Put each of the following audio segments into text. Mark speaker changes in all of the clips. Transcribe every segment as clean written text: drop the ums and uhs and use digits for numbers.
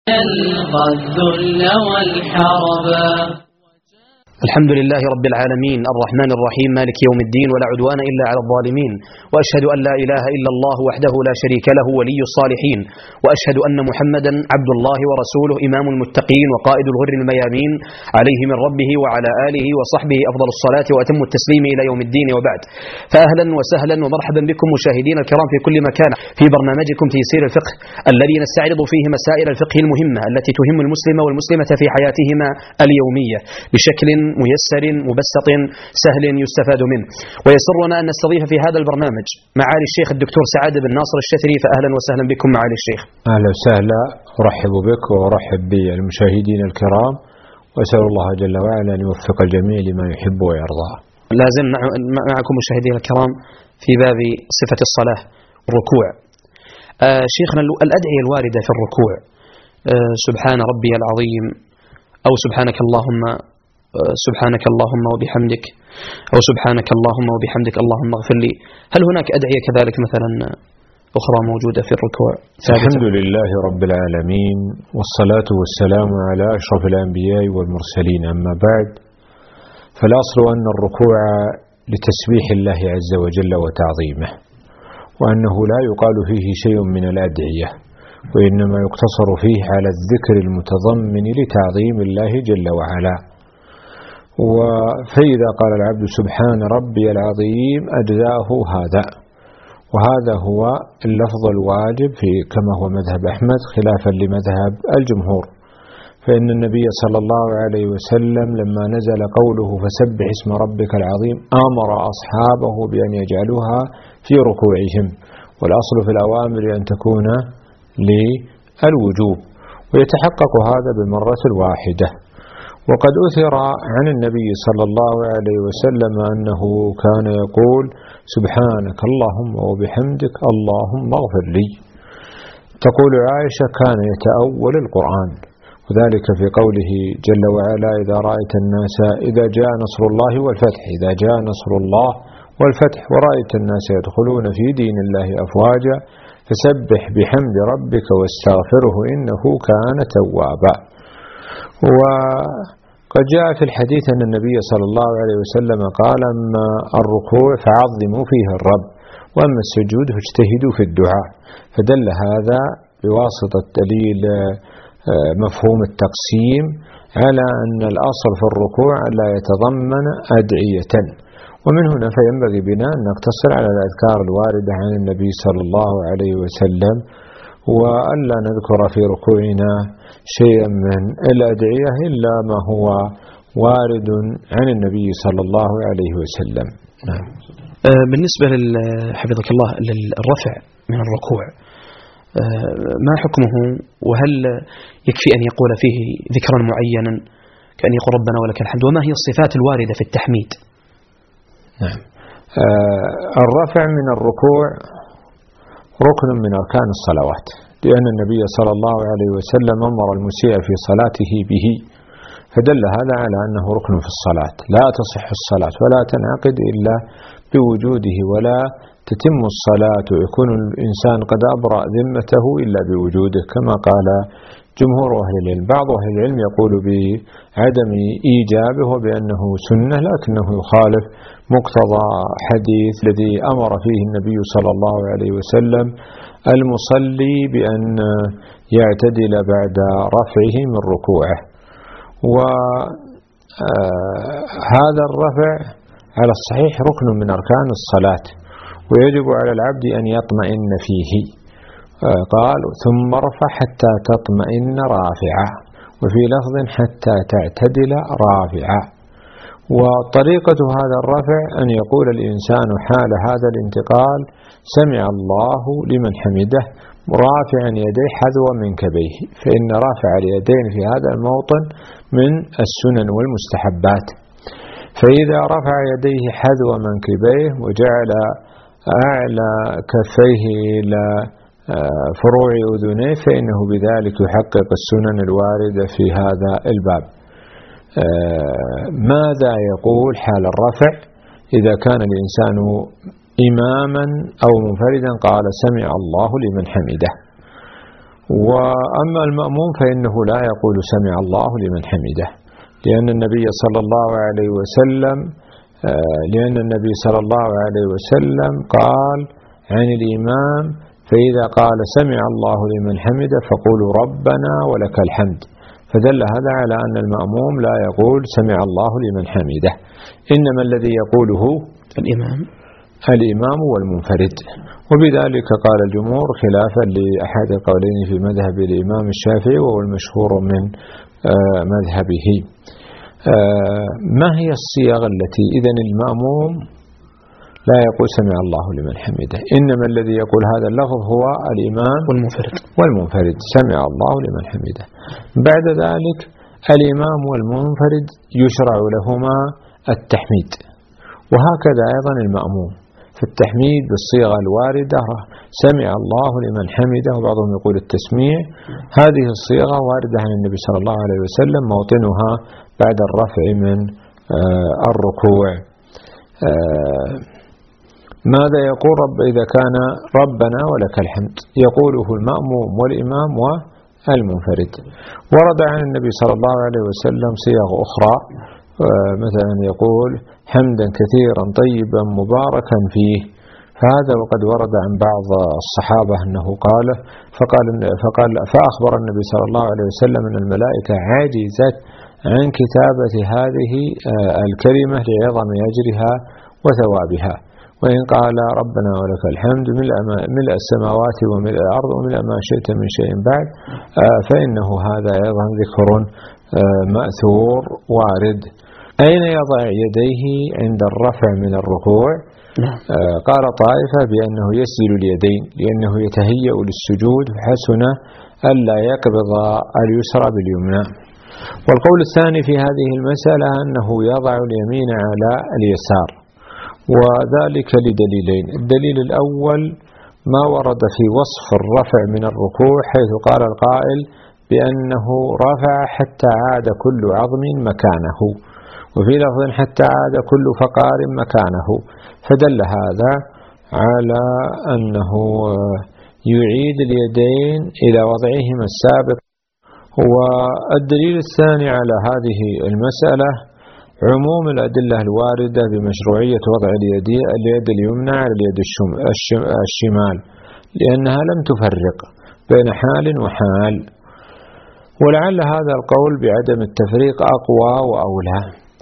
Speaker 1: يلقى الذل والحربا.
Speaker 2: الحمد لله رب العالمين الرحمن الرحيم مالك يوم الدين ولا عدوان إلا على الظالمين، وأشهد أن لا إله إلا الله وحده لا شريك له ولي الصالحين، وأشهد أن محمدا عبد الله ورسوله إمام المتقين وقائد الغر الميامين عليه من ربه وعلى آله وصحبه أفضل الصلاة وأتم التسليم إلى يوم الدين. وبعد، فأهلا وسهلا ومرحبا بكم مشاهدين الكرام في كل مكان في برنامجكم تيسير الفقه الذي نستعرض فيه مسائل الفقه المهمة التي تهم المسلم والمسلمة في حياتهما اليومية بشكل ميسر مبسط سهل يستفاد منه. ويسرنا أن نستضيف في هذا البرنامج معالي الشيخ الدكتور سعد بن ناصر الشثري، فأهلا وسهلا بكم معالي الشيخ.
Speaker 3: أهلا وسهلا، أرحب بك وأرحب بالمشاهدين الكرام، وأسأل الله جل وعلا أن يوفق الجميع لما يحب ويرضى.
Speaker 2: لازم معكم مشاهدين الكرام في باب صفة الصلاة الركوع. شيخنا الأدعية الواردة في الركوع، سبحان ربي العظيم، أو سبحانك اللهم وبحمدك، أو سبحانك اللهم وبحمدك اللهم اغفر لي، هل هناك أدعية كذلك مثلا أخرى موجودة في الركوع؟
Speaker 3: الحمد لله رب العالمين، والصلاة والسلام على أشرف الأنبياء والمرسلين، أما بعد، فالأصل أن الركوع لتسبيح الله عز وجل وتعظيمه، وأنه لا يقال فيه شيء من الأدعية، وإنما يقتصر فيه على الذكر المتضمن لتعظيم الله جل وعلا. فإذا قال العبد سبحان ربي العظيم أجزاه هذا، وهذا هو اللفظ الواجب كما هو مذهب أحمد خلافا لمذهب الجمهور، فإن النبي صلى الله عليه وسلم لما نزل قوله فسبح اسم ربك العظيم أمر أصحابه بأن يجعلوها في ركوعهم، والأصل في الأوامر أن تكون للوجوب، ويتحقق هذا بالمرة الواحدة. وقد أثر عن النبي صلى الله عليه وسلم أنه كان يقول سبحانك اللهم وبحمدك اللهم اغفر لي. تقول عائشة كان يتأول القرآن، وذلك في قوله جل وعلا إذا رأيت الناس إذا جاء نصر الله والفتح، إذا جاء نصر الله والفتح ورأيت الناس يدخلون في دين الله أفواجا فسبح بحمد ربك واستغفره إنه كان توابا. وقد جاء في الحديث أن النبي صلى الله عليه وسلم قال أما الركوع فعظموا فيه الرب، وأما السجود فاجتهدوا في الدعاء، فدل هذا بواسطة دليل مفهوم التقسيم على أن الأصل في الركوع لا يتضمن أدعية. ومن هنا فينبغي بنا أن نقتصر على الأذكار الواردة عن النبي صلى الله عليه وسلم، وألا نذكر في ركوعنا شيئا من الأدعية إلا ما هو وارد عن النبي صلى الله عليه وسلم. نعم.
Speaker 2: بالنسبة حفظك الله للرفع من الركوع، ما حكمه؟ وهل يكفي أن يقول فيه ذكرا معينا كأن يقول ربنا ولك الحمد؟ وما هي الصفات الواردة في التحميد؟
Speaker 3: نعم. الرفع من الركوع ركن من أركان الصلوات، لأن النبي صلى الله عليه وسلم أمر المسيء في صلاته به، فدل هذا على أنه ركن في الصلاة، لا تصح الصلاة ولا تنعقد إلا بوجوده، ولا تتم الصلاة ويكون الإنسان قد أبرأ ذمته إلا بوجوده، كما قال جمهور أهل العلم. بعض أهل العلم يقول بعدم إيجابه وبأنه سنة، لكنه يخالف مقتضى حديث الذي أمر فيه النبي صلى الله عليه وسلم المصلي بأن يعتدل بعد رفعه من ركوعه. وهذا الرفع على الصحيح ركن من أركان الصلاة، ويجب على العبد أن يطمئن فيه. قال ثم ارفع حتى تطمئن رافعا، وفي لفظ حتى تعتدل رافعا. وطريقة هذا الرفع أن يقول الإنسان حال هذا الانتقال سمع الله لمن حمده رافعا يديه حذو منكبيه، فإن رافع اليدين في هذا الموطن من السنن والمستحبات. فإذا رفع يديه حذو منكبيه وجعل أعلى كفيه إلى فروع أذنيه فإنه بذلك يحقق السنن الواردة في هذا الباب. ماذا يقول حال الرفع؟ إذا كان الإنسان إماما أو منفردا قال سمع الله لمن حمده، وأما المأموم فإنه لا يقول سمع الله لمن حمده، لأن النبي صلى الله عليه وسلم قال عن الإمام: فإذا قال سمع الله لمن حمده فقولوا ربنا ولك الحمد. فدل هذا على أن المأموم لا يقول سمع الله لمن حمده، إنما الذي يقوله الإمام والمنفرد. وبذلك قال الجمهور خلافا لأحد القولين في مذهب الإمام الشافعي وهو المشهور من مذهبه. ما هي الصيغ التي إذن المأموم لا يقول سمع الله لمن حمده، إنما الذي يقول هذا اللفظ هو الإمام والمنفرد سمع الله لمن حمده. بعد ذلك الإمام والمنفرد يشرع لهما التحميد، وهكذا أيضا المأموم في التحميد بالصيغة الواردة سمع الله لمن حمده، وبعضهم يقول التسميع. هذه الصيغة واردة عن النبي صلى الله عليه وسلم، موطنها بعد الرفع من الركوع. ماذا يقول إذا كان ربنا ولك الحمد؟ يقوله المأموم والإمام والمنفرد. ورد عن النبي صلى الله عليه وسلم صيغ أخرى، مثلا يقول حمدا كثيرا طيبا مباركا فيه، فهذا وقد ورد عن بعض الصحابة أنه قاله، فأخبر النبي صلى الله عليه وسلم أن الملائكة عاجزت عن كتابة هذه الكلمة لعظم أجرها وثوابها. وإن قال ربنا ولك الحمد ملء السماوات وملء الأرض وملء ما شئت من شيء بعد، فإنه هذا أيضا ذكر مأثور وارد. أين يضع يديه عند الرفع من الركوع؟ قال طائفة بأنه يسجل اليدين لأنه يتهيأ للسجود، فحسن ألا يقبض اليسرى باليمنى. والقول الثاني في هذه المسألة أنه يضع اليمين على اليسار، وذلك لدليلين. الدليل الأول ما ورد في وصف الرفع من الركوع، حيث قال القائل بأنه رفع حتى عاد كل عظم مكانه، وفي لفظ حتى عاد كل فقار مكانه، فدل هذا على أنه يعيد اليدين إلى وضعهما السابق. والدليل الثاني على هذه المسألة عموم الأدلة الواردة بمشروعية وضع اليد اليمنى على اليد الشمال، لأنها لم تفرق بين حال وحال، ولعل هذا القول بعدم التفريق أقوى وأولى.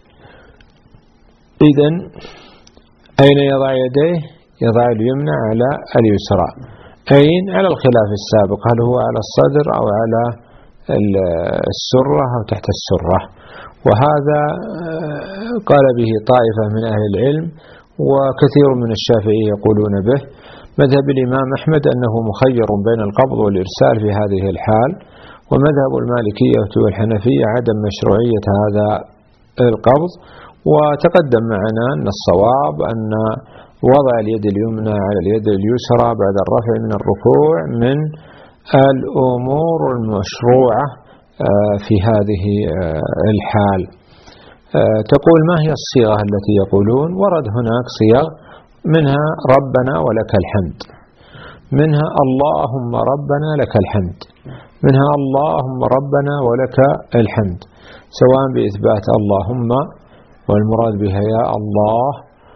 Speaker 3: إذن أين يضع يديه؟ يضع اليمنى على اليسرى. أين؟ على الخلاف السابق، هل هو على الصدر أو على السرة أو تحت السرة، وهذا قال به طائفة من أهل العلم وكثير من الشافعي يقولون به. مذهب الإمام أحمد أنه مخير بين القبض والإرسال في هذه الحال، ومذهب المالكية والحنفية عدم مشروعية هذا القبض. وتقدم معنا أن الصواب أن وضع اليد اليمنى على اليد اليسرى بعد الرفع من الركوع من الأمور المشروعة في هذه الحال. تقول ما هي الصيغة التي يقولون؟ ورد هناك صيغ، منها ربنا ولك الحمد، منها اللهم ربنا لك الحمد، منها اللهم ربنا ولك الحمد، سواء بإثبات اللهم والمراد بها يا الله،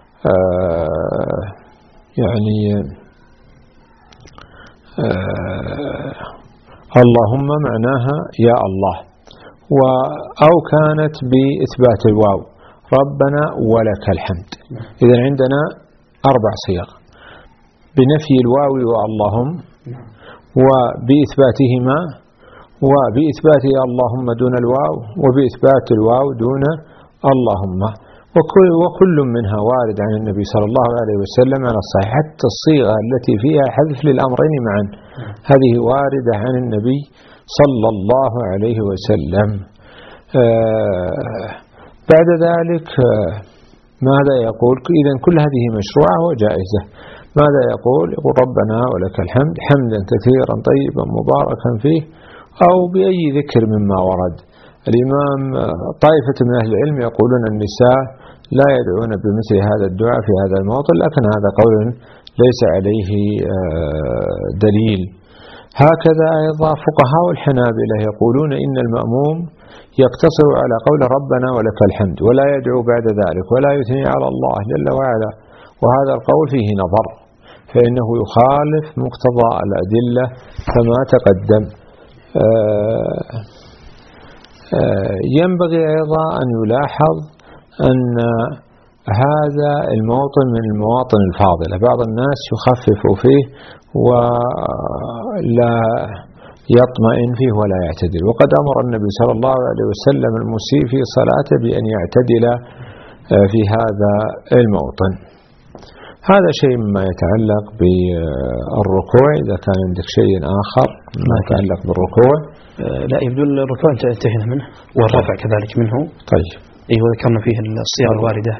Speaker 3: يعني اللهم معناها يا الله، أو كانت بإثبات الواو ربنا ولك الحمد. إذن عندنا 4 صيغ: بنفي الواو واللهم، وبإثباتهما، وبإثبات اللهم دون الواو، وبإثبات الواو دون اللهم، وكل منها وارد عن النبي صلى الله عليه وسلم على الصحيح. حتى الصيغة التي فيها حذف للأمرين معا هذه واردة عن النبي صلى الله عليه وسلم. بعد ذلك ماذا يقول؟ إذن كل هذه مشروعة وجائزة. ماذا يقول؟ يقول ربنا ولك الحمد حمدا كثيرا طيبا مباركا فيه، أو بأي ذكر مما ورد. الإمام طائفة من أهل العلم يقولون النساء لا يدعون بمثل هذا الدعاء في هذا الموطن، لكن هذا قول ليس عليه دليل. هكذا أيضا فقهاء الحنابلة يقولون إن المأموم يقتصر على قول ربنا ولك الحمد ولا يدعو بعد ذلك ولا يثني على الله جل وعلا، وهذا القول فيه نظر، فإنه يخالف مقتضى الأدلة كما تقدم. ينبغي أيضا أن يلاحظ أن هذا الموطن من المواطن الفاضلة، بعض الناس يخفف فيه ولا يطمئن فيه ولا يعتدل، وقد أمر النبي صلى الله عليه وسلم المسيء في صلاته بأن يعتدل في هذا الموطن. هذا شيء مما يتعلق بالركوع. إذا كان عندك شيء آخر ما يتعلق بالركوع.
Speaker 2: لا، يبدو الركوع انتهينا منه، والرفع كذلك منه.
Speaker 3: طيب.
Speaker 2: أيوة، ذكرنا فيه الصيغ الواردة.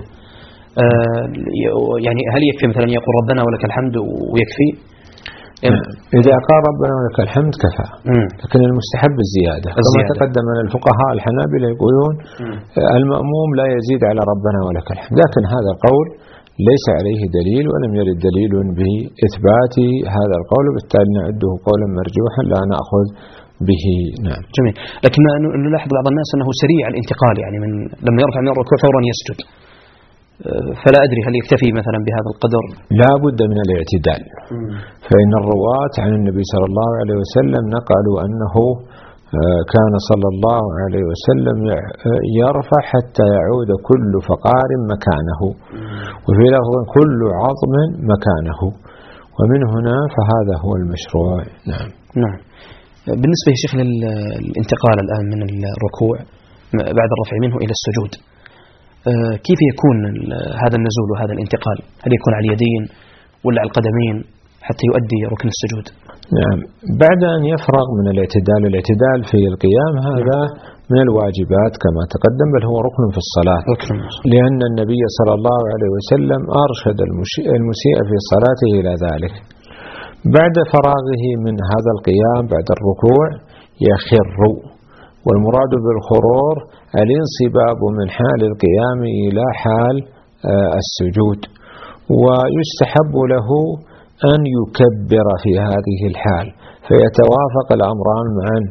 Speaker 2: يعني هل يكفي مثلا يقول ربنا ولك الحمد ويكفي؟
Speaker 3: إذا قال ربنا ولك الحمد كفى، لكن المستحب الزيادة كما تقدم أن الفقهاء الحنابلة يقولون المأموم لا يزيد على ربنا ولك الحمد، لكن هذا القول ليس عليه دليل ولم يرد دليل بإثبات هذا القول، وبالتالي نعده قولا مرجوحا لا نأخذ به. نعم.
Speaker 2: جميل. لكن نلاحظ بعض الناس أنه سريع الانتقال، يعني من لما يرفع من الركوع فورا يسجد، فلا أدري هل يكتفي مثلا بهذا القدر؟
Speaker 3: لا بد من الاعتدال، فإن الرواة عن النبي صلى الله عليه وسلم نقلوا أنه كان صلى الله عليه وسلم يرفع حتى يعود كل فقار مكانه، وفي لفظ كل عظم مكانه، ومن هنا فهذا هو المشروع. نعم.
Speaker 2: نعم. بالنسبة يا شيخ للانتقال الآن من الركوع بعد الرفع منه إلى السجود، كيف يكون هذا النزول وهذا الانتقال؟ هل يكون على اليدين ولا على القدمين حتى يؤدي ركن السجود؟
Speaker 3: نعم. بعد أن يفرغ من الاعتدال في القيام، هذا من الواجبات كما تقدم، بل هو ركن في الصلاة، لأن النبي صلى الله عليه وسلم أرشد المسيء في صلاته إلى ذلك. بعد فراغه من هذا القيام بعد الركوع يخر، والمراد بالخرور الانصباب من حال القيام إلى حال السجود، ويستحب له أن يكبر في هذه الحال، فيتوافق الأمران معا،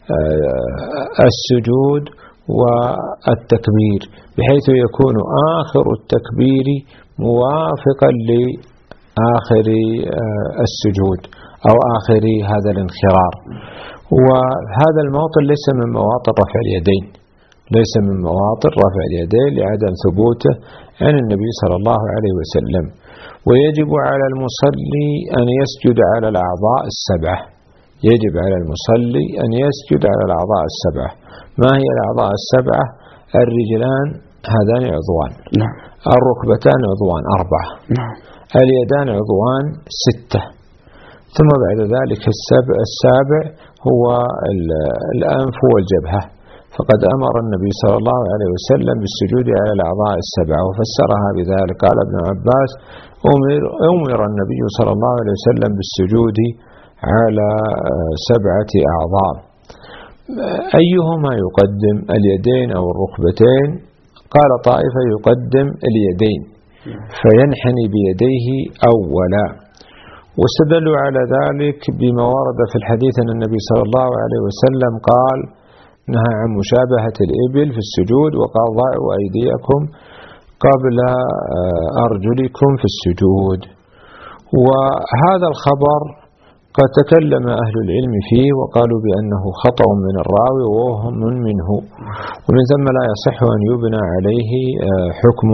Speaker 3: السجود والتكبير، بحيث يكون آخر التكبير موافقا لآخر السجود أو آخر هذا الانخرار. وهذا الموطن ليس من مواطن رفع اليدين، ليس من مواطن رفع اليدين لعدم ثبوته عن النبي صلى الله عليه وسلم. ويجب على المصلي أن يسجد على الأعضاء السبعة، يجب على المصلي أن يسجد على الأعضاء السبعة. ما هي الأعضاء السبعة؟ الرجلان هذان عضوان، الركبتان عضوان 4، اليدان عضوان 6، ثم بعد ذلك السابع هو الأنف والجبهة. فقد أمر النبي صلى الله عليه وسلم بالسجود على الأعضاء السبعة، وفسرها بذلك. قال ابن عباس: أمر النبي صلى الله عليه وسلم بالسجود على 7 أعضاء. أيهما يقدم، اليدين أو الركبتين؟ قال طائفة يقدم اليدين فينحني بيديه أولا، واستدلوا على ذلك بما ورد في الحديث أن النبي صلى الله عليه وسلم قال: نهى عن مشابهة الإبل في السجود، وقال: ضعوا أيديكم قبل أرجلكم في السجود. وهذا الخبر قد تكلم أهل العلم فيه وقالوا بأنه خطأ من الراوي ووهم منه، ومن ثم لا يصح أن يبنى عليه حكم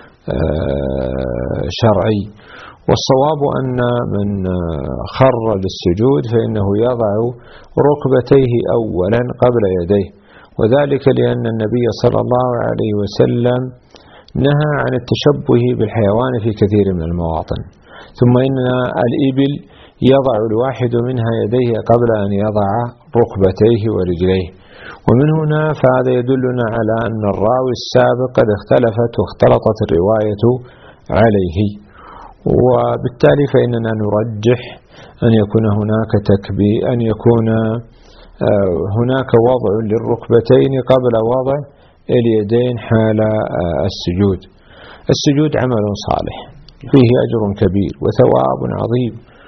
Speaker 3: شرعي. والصواب أن من خر للسجود فإنه يضع ركبتيه أولا قبل يديه، وذلك لأن النبي صلى الله عليه وسلم نهى عن التشبه بالحيوان في كثير من المواطن. ثم إن الإبل يضع الواحد منها يديه قبل أن يضع ركبتيه ورجليه، ومن هنا فهذا يدلنا على أن الراوي السابق قد اختلفت واختلطت الرواية عليه، وبالتالي فإننا نرجح أن يكون هناك وضع للركبتين قبل وضع اليدين حال السجود. السجود عمل صالح فيه أجر كبير وثواب عظيم،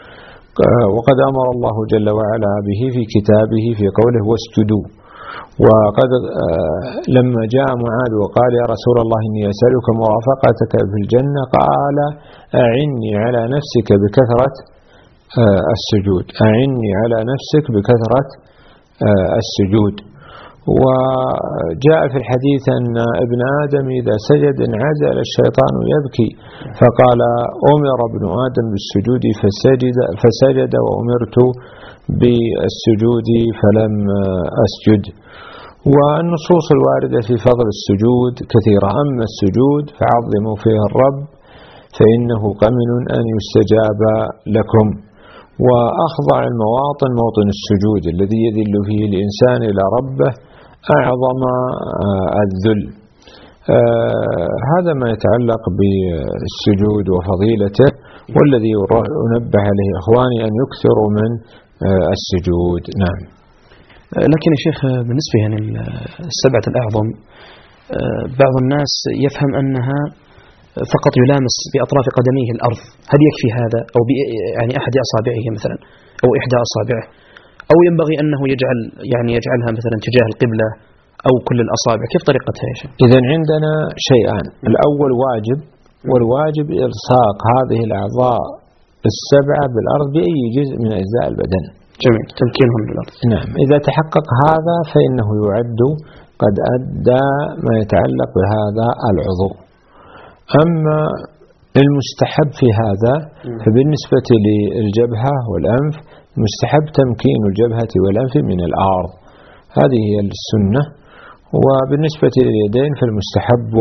Speaker 3: وقد أمر الله جل وعلا به في كتابه في قوله واسجدوا. وقد لما جاء معاذ وقال يا رسول الله إني أسألك مرافقتك في الجنة قال أعني على نفسك بكثرة السجود، أعني على نفسك بكثرة السجود. وجاء في الحديث أن ابن آدم إذا سجد انعزل الشيطان يبكي، فقال أمر ابن آدم بالسجود فسجد وأمرت بالسجود فلم أسجد. والنصوص الواردة في فضل السجود كثيرة، أما السجود فعظموا فيه الرب فإنه قمن أن يستجاب لكم. وأخضع المواطن موطن السجود الذي يذل فيه الإنسان إلى ربه أعظم الذل. هذا ما يتعلق بالسجود وفضيلته، والذي أنبه عليه إخواني أن يكثروا من السجود. نعم.
Speaker 2: لكن يا شيخ بالنسبة يعني السبعة الأعظم بعض الناس يفهم أنها فقط يلامس بأطراف قدميه الأرض، هل يكفي هذا أو يعني أحد أصابعه مثلا أو إحدى أصابعه، أو ينبغي أنه يجعلها مثلا تجاه القبلة أو كل الأصابع؟ كيف طريقتها يا شيخ؟
Speaker 3: إذن عندنا شيئان، الأول واجب، والواجب إلصاق هذه الأعضاء السبعة بالأرض بأي جزء من أجزاء البدن.
Speaker 2: جميل، تمكينهم بالأرض.
Speaker 3: نعم، إذا تحقق هذا فإنه يعد قد أدى ما يتعلق بهذا العضو. أما المستحب في هذا فبالنسبة للجبهة والأنف مستحب تمكين الجبهة والأنف من الأرض، هذه هي السنة. وبالنسبة لليدين فالمستحب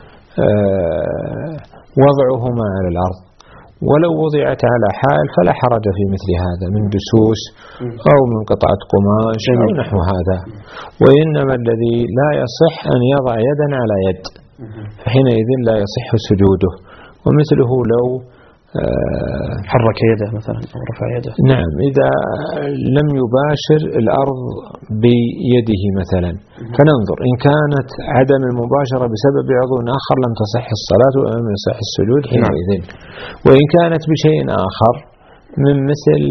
Speaker 3: وضعهما على الأرض، ولو وضعت على حائل فلا حرج في مثل هذا من دسوس أو من قطعة قماش أو نحو هذا. وإنما الذي لا يصح أن يضع يدا على يد، فحينئذ لا يصح سجوده. ومثله لو
Speaker 2: حرك يده مثلا أو رفع يده.
Speaker 3: نعم، إذا لم يباشر الأرض بيده مثلا فننظر، إن كانت عدم المباشرة بسبب عضو آخر لم تصح الصلاة ولم يصح السجود حينئذ. وإن كانت بشيء آخر من مثل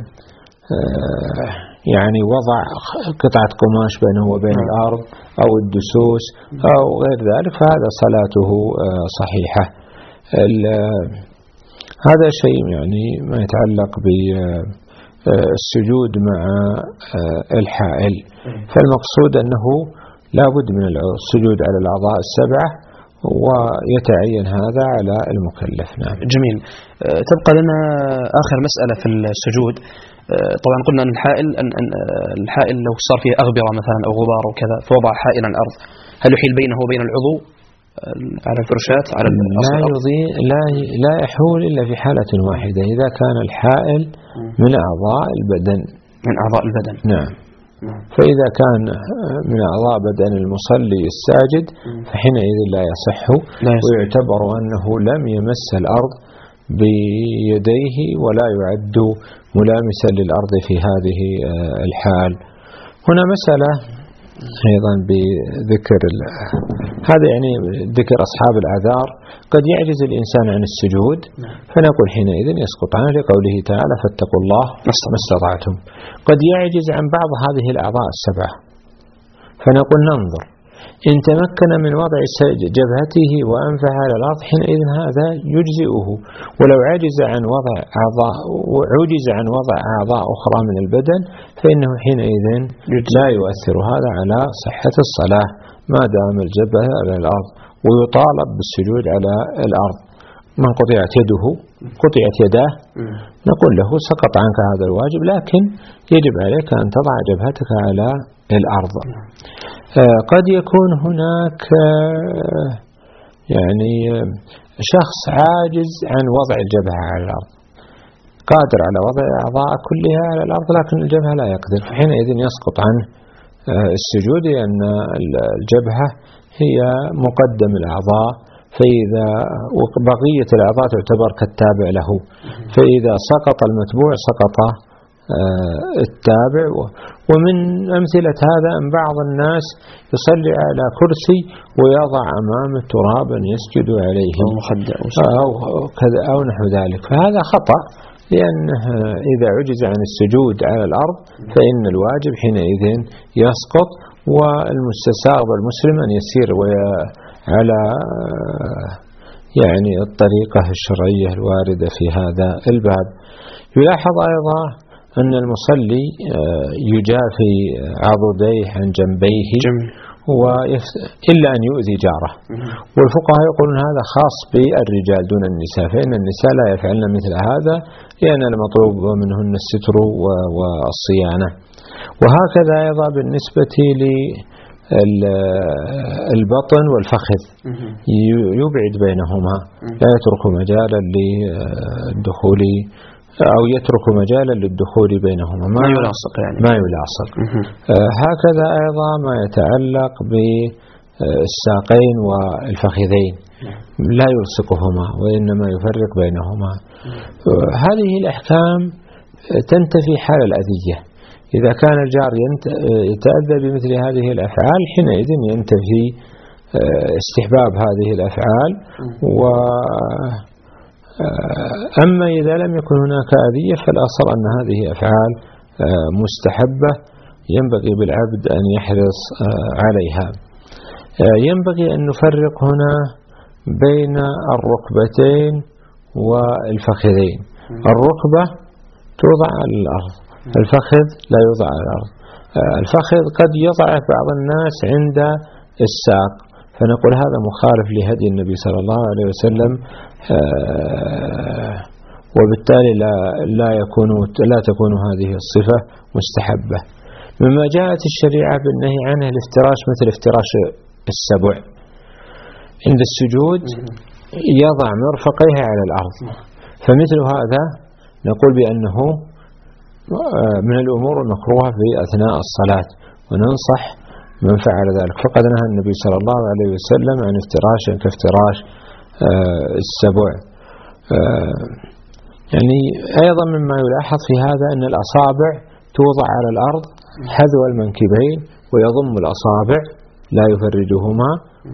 Speaker 3: يعني وضع قطعة قماش بينه وبين الأرض أو الدسوس أو غير ذلك فهذا صلاته صحيحة. هذا شيء يعني ما يتعلق بالسجود مع الحائل. فالمقصود أنه لا بد من السجود على الأعضاء السبعة ويتعين هذا على المكلف. نعم.
Speaker 2: جميل. تبقى لنا آخر مسألة في السجود. طبعا قلنا أن الحائل لو صار فيه أغبرة مثلا أو غبار وكذا فوضع حائل على الأرض، هل يحيل بينه وبين العضو على الفرشات على
Speaker 3: لا يحول إلا في حالة واحدة، إذا كان الحائل من أعضاء البدن.
Speaker 2: من أعضاء البدن.
Speaker 3: نعم. فإذا كان من أعضاء بدن المصلي الساجد فحينئذ لا يصح، ويعتبر أنه لم يمس الأرض بيديه ولا يعد ملامسا للأرض في هذه الحال. هنا مسألة أيضا بذكر هذا يعني ذكر أصحاب الأعذار، قد يعجز الإنسان عن السجود فنقول حينئذ يسقط عنه لقوله تعالى فاتقوا الله ما استطعتم. قد يعجز عن بعض هذه الأعضاء السبعة فنقول ننظر، إن تمكن من وضع جبهته وأنفه على الأرض حينئذ هذا يجزئه، ولو عجز عن وضع أعضاء أخرى من البدن فإنه حينئذ لا يؤثر هذا على صحة الصلاة ما دام الجبهة على الأرض، ويطالب بالسجود على الأرض. من قطعت يده قطعت يداه نقول له سقط عنك هذا الواجب، لكن يجب عليك أن تضع جبهتك على الأرض. قد يكون هناك يعني شخص عاجز عن وضع الجبهة على الأرض، قادر على وضع الأعضاء كلها على الأرض لكن الجبهة لا يقدر، فحينئذ يسقط عنه السجود، لأن الجبهة هي مقدم الأعضاء، فإذا بقية الأعضاء تعتبر كالتابع له، فإذا سقط المتبوع سقط التابع. ومن أمثلة هذا أن بعض الناس يصلي على كرسي ويضع أمامه ترابا يسجد عليه أو نحو ذلك، فهذا خطأ، لأنه إذا عجز عن السجود على الأرض فإن الواجب حينئذ يسقط، والمستساغ المسلم أن يسير على يعني الطريقة الشرعية الواردة في هذا الباب. يلاحظ أيضا أن المصلي يجافي عضديه عن جنبيه إلا أن يؤذي جاره، والفقهاء يقولون هذا خاص بالرجال دون النساء، فإن النساء لا يفعلن مثل هذا لأن المطلوب منهن الستر والصيانة. وهكذا أيضا بالنسبة للبطن والفخذ يبعد بينهما، لا يترك مجالا للدخول أو يترك مجالا للدخول بينهما، ما يلاصق يعني ما يلاصق. هكذا أيضا ما يتعلق بالساقين والفخذين لا يلصقهما وإنما يفرق بينهما. هذه الأحكام تنتفي حال الأذية، إذا كان الجار يتأذى بمثل هذه الأفعال حينئذ ينتفي استحباب هذه الأفعال. أما إذا لم يكن هناك أذية فالأصل أن هذه أفعال مستحبة ينبغي بالعبد أن يحرص عليها. ينبغي أن نفرق هنا بين الركبتين والفخذين. الركبة توضع على الأرض، الفخذ لا يوضع على الأرض. الفخذ قد يضع بعض الناس عند الساق، فنقول هذا مخالف لهدي النبي صلى الله عليه وسلم، وبالتالي لا تكون هذه الصفة مستحبة. مما جاءت الشريعة بالنهي عنه الافتراش مثل افتراش السبع، عند السجود يضع مرفقيه على الأرض، فمثل هذا نقول بأنه من الأمور المكروهة في أثناء الصلاة، وننصح من فعل ذلك. فقد نهى النبي صلى الله عليه وسلم عن افتراش كافتراش السبع. يعني أيضا مما يلاحظ في هذا أن الأصابع توضع على الأرض حذو المنكبين، ويضم الأصابع لا يفرجهما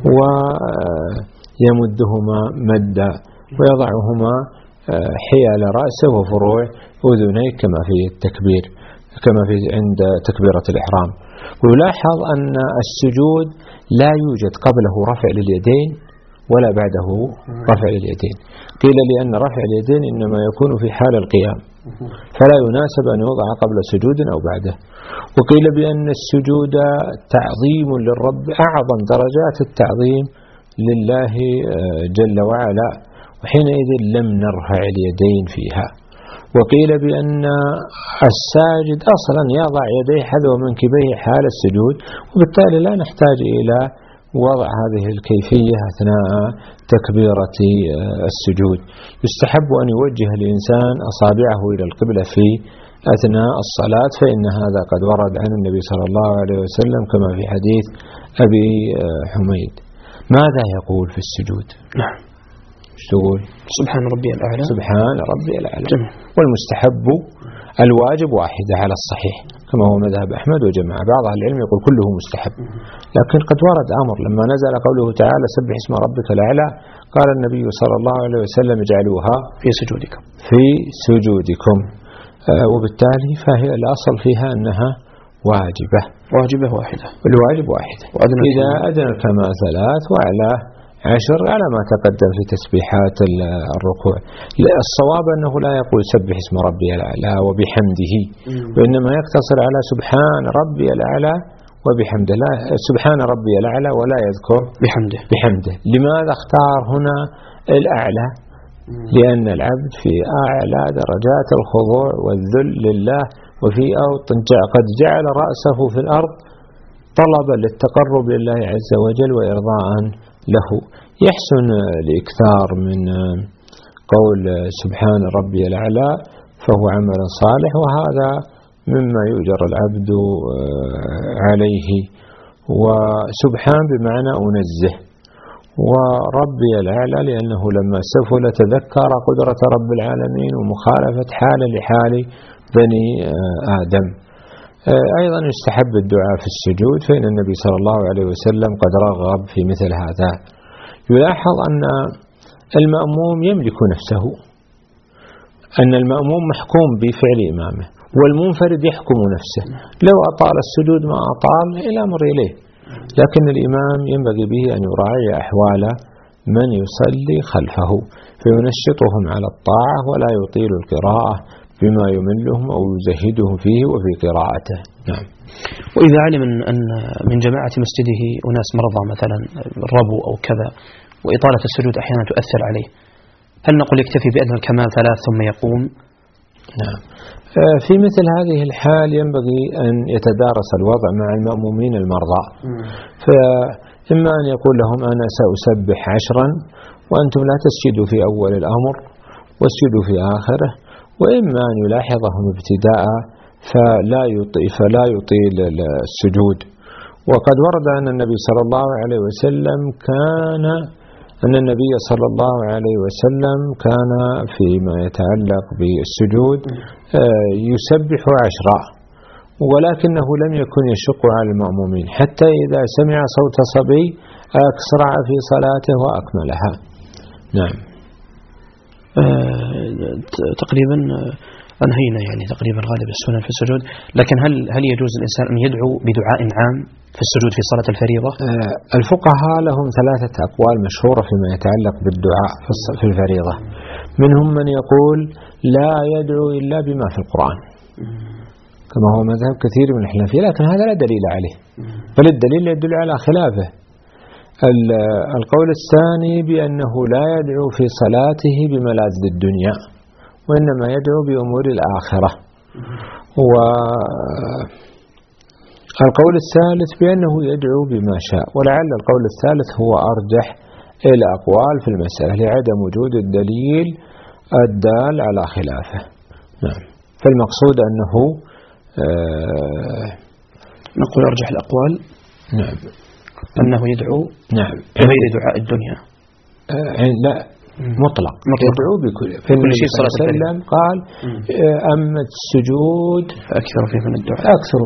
Speaker 3: ويمدهما مدا، ويضعهما حيال رأسه وفروع أذنيه كما في التكبير، كما في عند تكبيرة الإحرام. ويلاحظ أن السجود لا يوجد قبله رفع لليدين ولا بعده رفع لليدين. قيل لأن رفع اليدين إنما يكون في حال القيام، فلا يناسب أن يوضع قبل سجود أو بعده. وقيل بأن السجود تعظيم للرب، أعظم درجات التعظيم لله جل وعلا، وحينئذ لم نرفع اليدين فيها. وقيل بأن الساجد أصلا يضع يديه حذو منكبيه حال السجود، وبالتالي لا نحتاج إلى وضع هذه الكيفية أثناء تكبيرة السجود. يستحب أن يوجه الإنسان أصابعه إلى القبلة في أثناء الصلاة، فإن هذا قد ورد عن النبي صلى الله عليه وسلم كما في حديث أبي حميد. ماذا يقول في السجود؟
Speaker 2: نعم،
Speaker 3: تقول
Speaker 2: سبحان ربي الأعلى،
Speaker 3: سبحان ربي الأعلى. والمستحب الواجب واحدة على الصحيح كما هو مذهب أحمد وجماعة. بعض أهل العلم يقول كله مستحب، لكن قد ورد أمر لما نزل قوله تعالى سبح اسم ربك الأعلى، قال النبي صلى الله عليه وسلم اجعلوها
Speaker 2: في
Speaker 3: سجودكم. وبالتالي فهي الأصل فيها أنها واجبة
Speaker 2: واحدة،
Speaker 3: الواجب واحدة، إذا أدنى كما 3 وأعلى 10 على ما تقدم في تسبيحات الركوع. الصواب أنه لا يقول سبح اسم ربي الأعلى وبحمده، وإنما يقتصر على سبحان ربي الأعلى وبحمده، لا سبحان ربي الأعلى ولا يذكر بحمده. لماذا اختار هنا الأعلى؟ لأن العبد في أعلى درجات الخضوع والذل لله، وفي أوطن قد جعل رأسه في الأرض طلبا للتقرب لله عز وجل وإرضاء له. يحسن الإكثار من قول سبحان ربي الأعلى، فهو عمل صالح، وهذا مما يؤجر العبد عليه. وسبحان بمعنى أنزه، وربي الأعلى لأنه لما سفل تذكر قدرة رب العالمين ومخالفة حال لحال بني آدم. أيضا يستحب الدعاء في السجود، فإن النبي صلى الله عليه وسلم قد رغب في مثل هذا. يلاحظ أن المأموم يملك نفسه، أن المأموم محكوم بفعل إمامه والمنفرد يحكم نفسه، لو أطال السجود ما أطال إلى أمر إليه، لكن الإمام ينبغي به أن يراعي أحوال من يصلي خلفه فينشطهم على الطاعة ولا يطيل القراءة بما يملهم أو يزهدهم فيه وفي قراءته. نعم.
Speaker 2: وإذا علم أن من جماعة مسجده أناس مرضى مثلا ربو أو كذا وإطالة السجود أحيانا تؤثر عليه، هل نقول يكتفي بأن الكمال 3 ثم يقوم؟
Speaker 3: نعم. في مثل هذه الحال ينبغي أن يتدارس الوضع مع المأمومين المرضى، فإما أن يقول لهم أنا سأسبح 10 وأنتم لا تسجدوا في أول الأمر واسجدوا في آخره، وإما أن يلاحظهم ابتداء فلا يطيل السجود. وقد ورد أن النبي صلى الله عليه وسلم كان فيما يتعلق بالسجود يسبح 10، ولكنه لم يكن يشق على المأمومين حتى إذا سمع صوت صبي أسرع في صلاته وأكملها. نعم.
Speaker 2: تقريبا أنهينا يعني تقريبا غالب السنن في السجود، لكن هل يجوز الإنسان أن يدعو بدعاء عام في السجود في صلاة الفريضة؟
Speaker 3: الفقهاء لهم 3 أقوال مشهورة فيما يتعلق بالدعاء في الفريضة. منهم من يقول لا يدعو إلا بما في القرآن كما هو مذهب كثير من الحنفية، لكن هذا لا دليل عليه، بل الدليل يدل على خلافه. القول الثاني بأنه لا يدعو في صلاته بملاذ الدنيا وإنما يدعو بأمور الآخرة. والقول الثالث بأنه يدعو بما شاء، ولعل القول الثالث هو أرجح الأقوال في المسألة لعدم وجود الدليل الدال على خلافه. نعم. فالمقصود أنه
Speaker 2: نقول أرجح الأقوال.
Speaker 3: نعم.
Speaker 2: أنه يدعو
Speaker 3: نعم
Speaker 2: بغير دعاء الدنيا.
Speaker 3: لا مطلق يدعو بكل
Speaker 2: شيء صلى الله عليه وسلم
Speaker 3: قال أما السجود
Speaker 2: أكثر فيه من الدعاء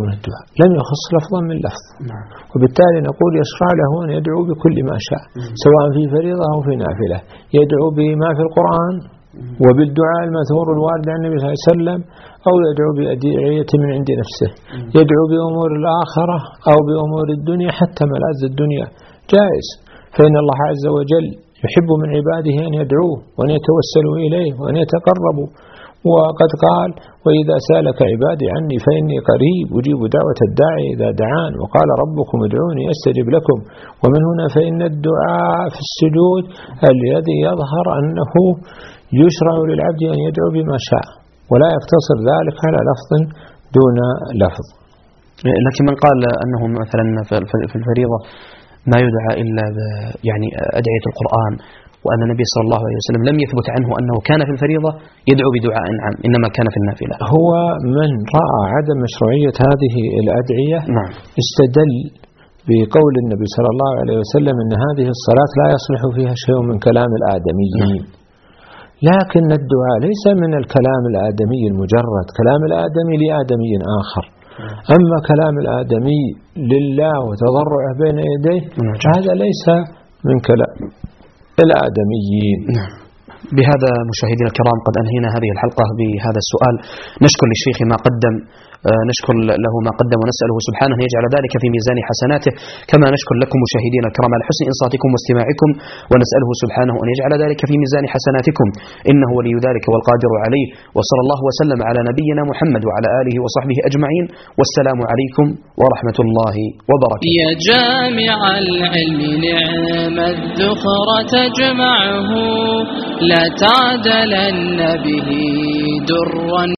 Speaker 3: لم يخص لفظا من لفظ. وبالتالي نقول يشرع له أن يدعو بكل ما شاء سواء في فريضة أو في نافلة، يدعو بما في القرآن وبالدعاء الماثور الوارد عن النبي صلى الله عليه وسلم، أو يدعو بأدعية من عند نفسه، يدعو بأمور الآخرة أو بأمور الدنيا حتى ملاذ الدنيا جائز، فإن الله عز وجل يحب من عباده أن يدعوه وأن يتوسلوا إليه وأن يتقربوا، وقد قال وإذا سالك عبادي عني فإني قريب أجيب دعوة الداعي إذا دعان، وقال ربكم ادعوني أستجب لكم. ومن هنا فإن الدعاء في السجود الذي يظهر أنه يشرع للعبد أن يدعو بما شاء ولا يقتصر ذلك على لفظ دون لفظ.
Speaker 2: لكن من قال أنه مثلا في الفريضة ما يدعى إلا يعني أدعية القرآن، وأن النبي صلى الله عليه وسلم لم يثبت عنه أنه كان في الفريضة يدعو بدعاء عام إنما كان في النافلة،
Speaker 3: هو من رأى عدم مشروعية هذه الأدعية استدل بقول النبي صلى الله عليه وسلم أن هذه الصلاة لا يصلح فيها شيء من كلام الآدميين. لكن الدعاء ليس من الكلام الآدمي المجرد، كلام الآدمي لآدمي آخر، أما كلام الآدمي لله وتضرعه بين يديه هذا ليس من كلام الآدميين.
Speaker 2: بهذا مشاهدينا الكرام قد أنهينا هذه الحلقة بهذا السؤال. نشكر للشيخ ما قدم، نشكر له ما قدم ونسأله سبحانه أن يجعل ذلك في ميزان حسناته، كما نشكر لكم مشاهدينا الكرام على حسن إنصاتكم واستماعكم، ونسأله سبحانه أن يجعل ذلك في ميزان حسناتكم إنه ولي ذلك والقادر عليه. وصلى الله وسلم على نبينا محمد وعلى آله وصحبه أجمعين، والسلام عليكم ورحمة الله وبركاته.
Speaker 1: يا جامع العلم نعم الذخر تجمعه، لا تعدلن به درا